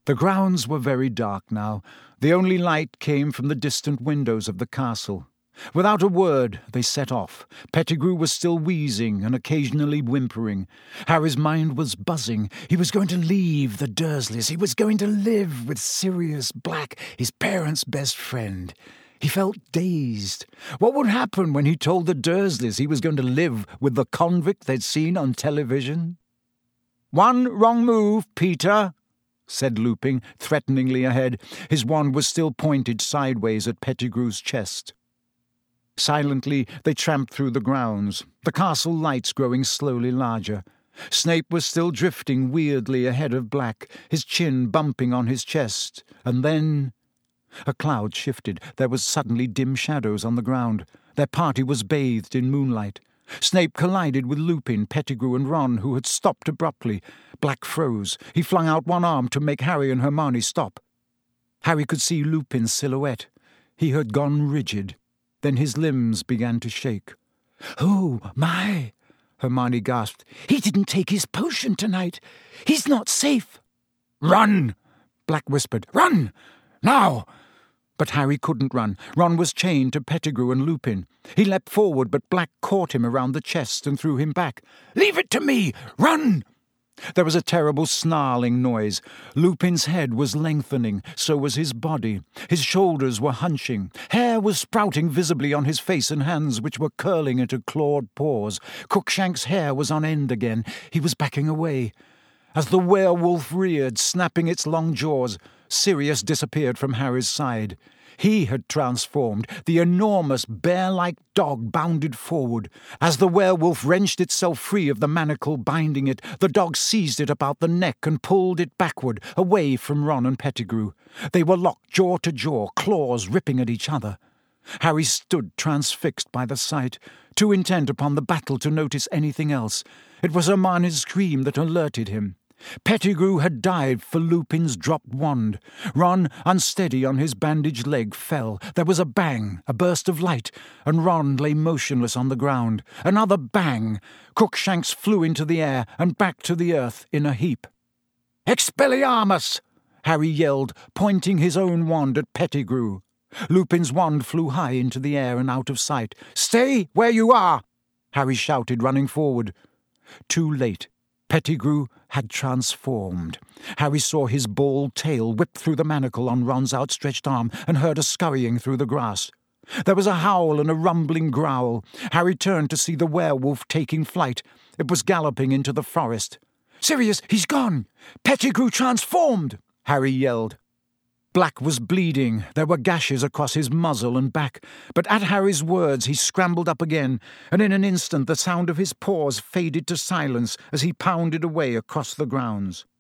The grounds were very dark now. The only light came from the distant windows of the castle. Without a word, they set off. Pettigrew was still wheezing and occasionally whimpering. Harry's mind was buzzing. He was going to leave the Dursleys. He was going to live with Sirius Black, his parents' best friend. He felt dazed. What would happen when he told the Dursleys he was going to live with the convict they'd seen on television? "One wrong move, Peter," said Lupin, threateningly ahead. His wand was still pointed sideways at Pettigrew's chest. Silently, they tramped through the grounds, the castle lights growing slowly larger. Snape was still drifting weirdly ahead of Black, his chin bumping on his chest, and then... A cloud shifted. There was suddenly dim shadows on the ground. Their party was bathed in moonlight. Snape collided with Lupin, Pettigrew and Ron, who had stopped abruptly. Black froze. He flung out one arm to make Harry and Hermione stop. Harry could see Lupin's silhouette. He had gone rigid. Then his limbs began to shake. "Oh, my!" Hermione gasped. "He didn't take his potion tonight. He's not safe." "Run!" Black whispered. "Run! Now!" But Harry couldn't run. Ron was chained to Pettigrew and Lupin. He leapt forward, but Black caught him around the chest and threw him back. "Leave it to me! Run!" There was a terrible snarling noise. Lupin's head was lengthening, so was his body. His shoulders were hunching. Hair was sprouting visibly on his face and hands, which were curling into clawed paws. Crookshank's hair was on end again. He was backing away. As the werewolf reared, snapping its long jaws, Sirius disappeared from Harry's side. He had transformed. The enormous, bear-like dog bounded forward. As the werewolf wrenched itself free of the manacle binding it, the dog seized it about the neck and pulled it backward, away from Ron and Pettigrew. They were locked jaw to jaw, claws ripping at each other. Harry stood transfixed by the sight, too intent upon the battle to notice anything else. It was Hermione's scream that alerted him. Pettigrew had dived for Lupin's dropped wand. Ron, unsteady on his bandaged leg, fell. There was a bang, a burst of light, and Ron lay motionless on the ground. Another bang. Crookshanks flew into the air and back to the earth in a heap. "Expelliarmus!" Harry yelled, pointing his own wand at Pettigrew. Lupin's wand flew high into the air and out of sight. "Stay where you are!" Harry shouted, running forward. Too late. Pettigrew had transformed. Harry saw his bald tail whip through the manacle on Ron's outstretched arm and heard a scurrying through the grass. There was a howl and a rumbling growl. Harry turned to see the werewolf taking flight. It was galloping into the forest. "Sirius, he's gone! Pettigrew transformed!" Harry yelled. Black was bleeding. There were gashes across his muzzle and back, but at Harry's words he scrambled up again, and in an instant the sound of his paws faded to silence as he pounded away across the grounds.